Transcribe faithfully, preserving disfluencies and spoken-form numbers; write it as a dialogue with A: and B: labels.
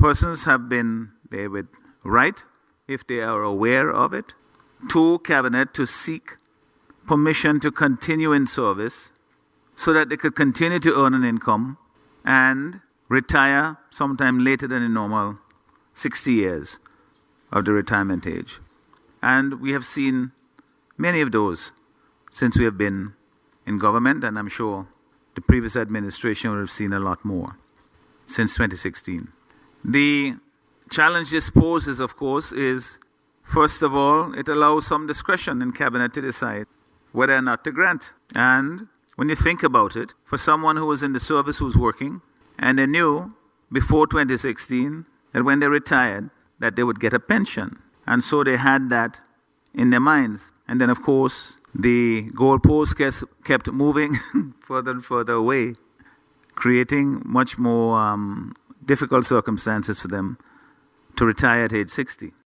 A: persons have been, they would write if they are aware of it, to Cabinet to seek permission to continue in service so that they could continue to earn an income and retire sometime later than the normal sixty years of the retirement age. And we have seen many of those since we have been in government, and I'm sure the previous administration would have seen a lot more since twenty sixteen. The challenge this poses, of course, is, first of all, it allows some discretion in Cabinet to decide whether or not to grant. And when you think about it, for someone who was in the service who's working, and they knew before twenty sixteen that when they retired, that they would get a pension. And so they had that in their minds. And then, of course, the goalpost kept moving further and further away, creating much more um, difficult circumstances for them to retire at age sixty.